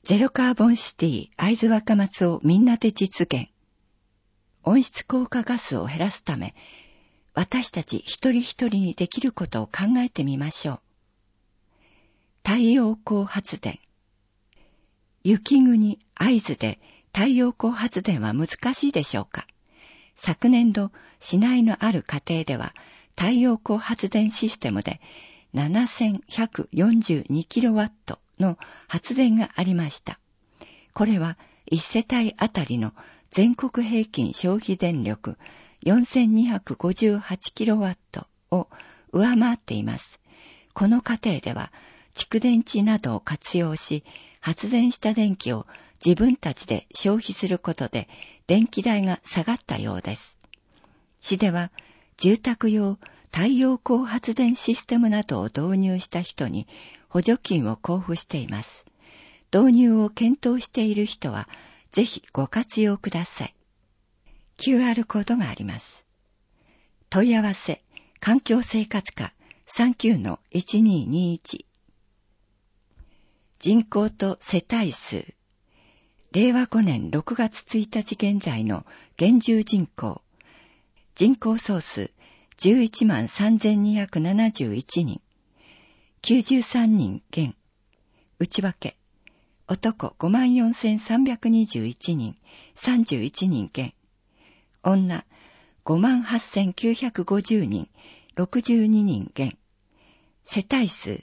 ゼロカーボンシティ会津若松をみんなで実現。温室効果ガスを減らすため、私たち一人一人にできることを考えてみましょう。太陽光発電。雪国会津で太陽光発電は難しいでしょうか。昨年度、市内のある家庭では太陽光発電システムで7142キロワットの発電がありました。これは1世帯あたりの全国平均消費電力4258キロワットを上回っています。この家庭では蓄電池などを活用し、発電した電気を自分たちで消費することで電気代が下がったようです。市では住宅用太陽光発電システムなどを導入した人に補助金を交付しています。導入を検討している人はぜひご活用ください。QR コードがあります。問い合わせ環境生活課 39-1221。人口と世帯数。令和5年6月1日現在の現住人口。人口総数 113,271 人。93人減。内訳。男 54,321 人。31人減。女 58,950 人。62人減。世帯数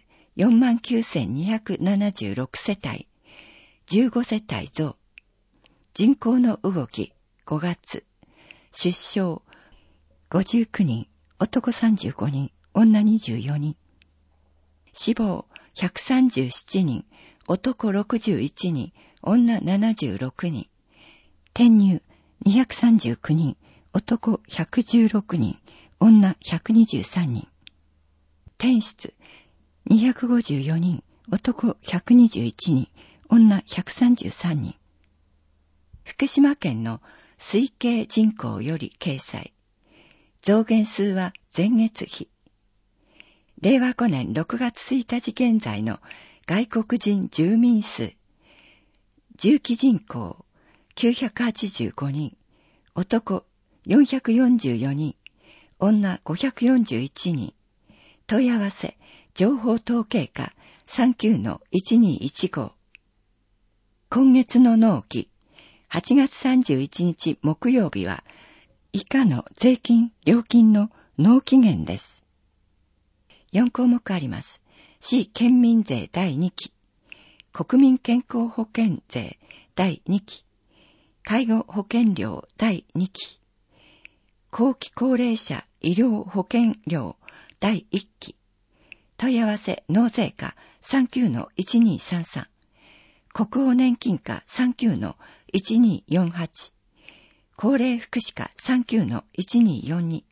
49,276 世帯。15世帯増。人口の動き5月。出生59人、男35人、女24人。死亡137人、男61人、女76人。転入239人、男116人、女123人。転出254人、男121人、女133人。福島県の推計人口より掲載。増減数は前月比。令和5年6月1日現在の外国人住民数。住基人口985人、男444人、女541人。問い合わせ情報統計課 39-1215。今月の納期8月31日木曜日は以下の税金・料金の納期限です。4項目あります。市県民税第2期、国民健康保険税第2期、介護保険料第2期、後期高齢者医療保険料第1期。問い合わせ納税課 39-1233。国保年金課 39-1248。高齢福祉課 39-1242。